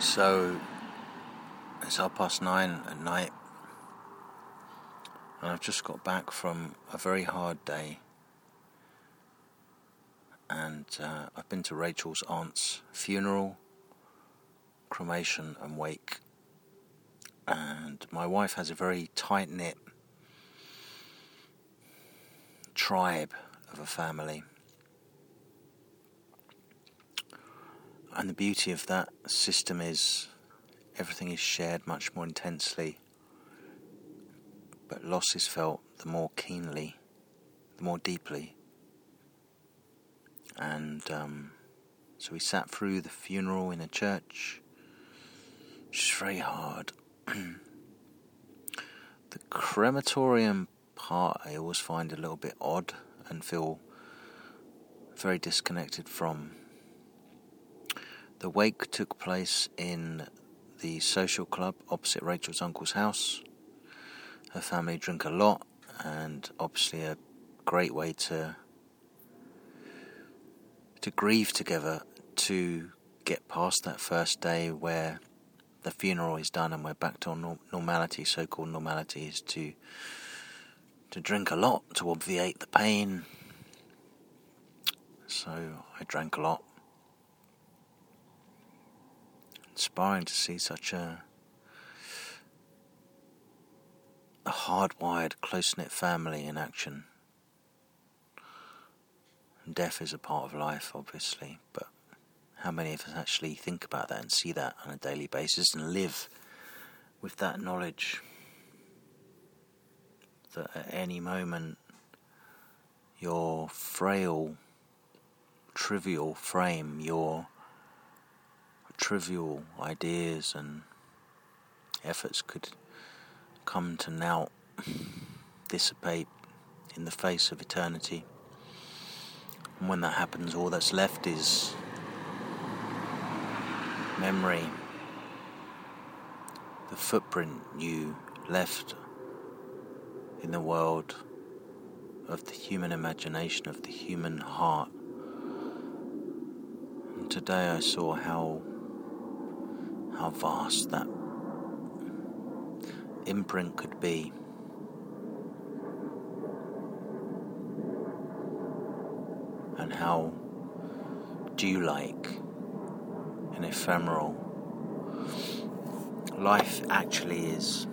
So it's 9:30 at night, and I've just got back from a very hard day, and I've been to Rachel's aunt's funeral, cremation and wake, and my wife has a very tight-knit tribe of a family, and the beauty of that system is everything is shared much more intensely, but loss is felt the more keenly, the more deeply. And so we sat through the funeral in a church, which is very hard. The crematorium part I always find a little bit odd and feel very disconnected from. The wake took place in the social club opposite Rachel's uncle's house. Her family drink a lot, and obviously a great way to grieve together, to get past that first day where the funeral is done and we're back to normality. So-called normality is to drink a lot to obviate the pain. So I drank a lot. Inspiring to see such a hardwired, close-knit family in action. Death is a part of life, obviously, but how many of us actually think about that and see that on a daily basis and live with that knowledge that at any moment your frail, trivial frame, your trivial ideas and efforts could come to naught, dissipate in the face of eternity. And when that happens, all that's left is memory, the footprint you left in the world of the human imagination, of the human heart. And today I saw how vast that imprint could be. And how dew-like and ephemeral life actually is.